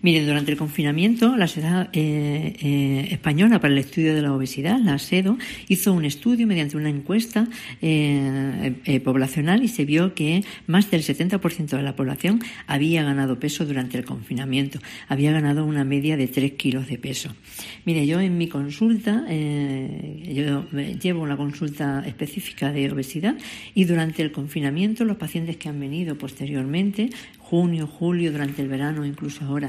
Mire, durante el confinamiento, la Sociedad Española para el Estudio de la Obesidad, la SEDO, hizo un estudio mediante una encuesta poblacional y se vio que más del 70% de la población había ganado peso durante el confinamiento, había ganado una media de 3 kilos de peso. Mire, yo en mi consulta, yo llevo una consulta específica de obesidad y durante el confinamiento los pacientes que han venido posteriormente, junio, julio, durante el verano, incluso ahora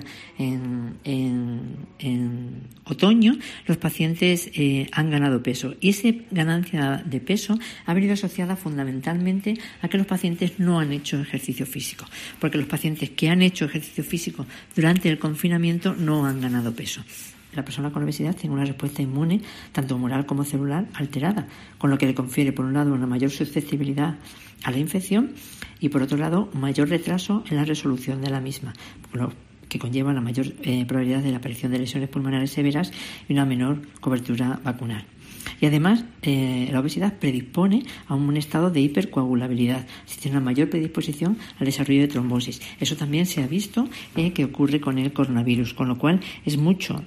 en otoño, los pacientes han ganado peso. Y esa ganancia de peso ha venido asociada fundamentalmente a que los pacientes no han hecho ejercicio físico, porque los pacientes que han hecho ejercicio físico durante el confinamiento no han ganado peso. La persona con obesidad tiene una respuesta inmune, tanto humoral como celular, alterada, con lo que le confiere, por un lado, una mayor susceptibilidad a la infección y, por otro lado, mayor retraso en la resolución de la misma, lo que conlleva la mayor probabilidad de la aparición de lesiones pulmonares severas y una menor cobertura vacunal. Y además, la obesidad predispone a un estado de hipercoagulabilidad, se tiene una mayor predisposición al desarrollo de trombosis. Eso también se ha visto que ocurre con el coronavirus, con lo cual es mucho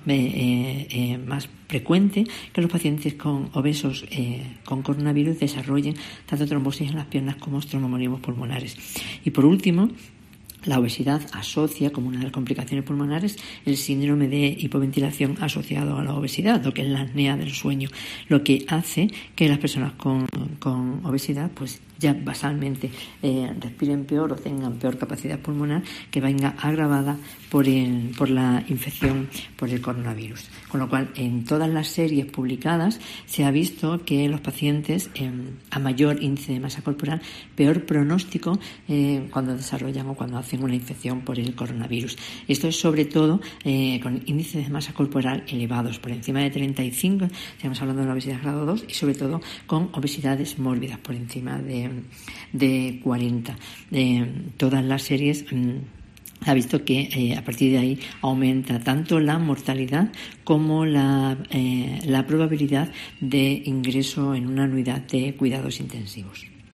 más frecuente que los pacientes con obesos con coronavirus desarrollen tanto trombosis en las piernas como tromboembolismos pulmonares. Y por último, la obesidad asocia como una de las complicaciones pulmonares el síndrome de hipoventilación asociado a la obesidad, lo que es la apnea del sueño, lo que hace que las personas con obesidad pues ya basalmente respiren peor o tengan peor capacidad pulmonar, que venga agravada por la infección por el coronavirus. Con lo cual, en todas las series publicadas se ha visto que los pacientes a mayor índice de masa corporal, peor pronóstico cuando desarrollan o cuando hacen una infección por el coronavirus. Esto es sobre todo con índices de masa corporal elevados, por encima de 35, estamos hablando de la obesidad grado 2, y sobre todo con obesidades mórbidas, por encima de 40. Todas las series ha visto que a partir de ahí aumenta tanto la mortalidad como la probabilidad de ingreso en una unidad de cuidados intensivos.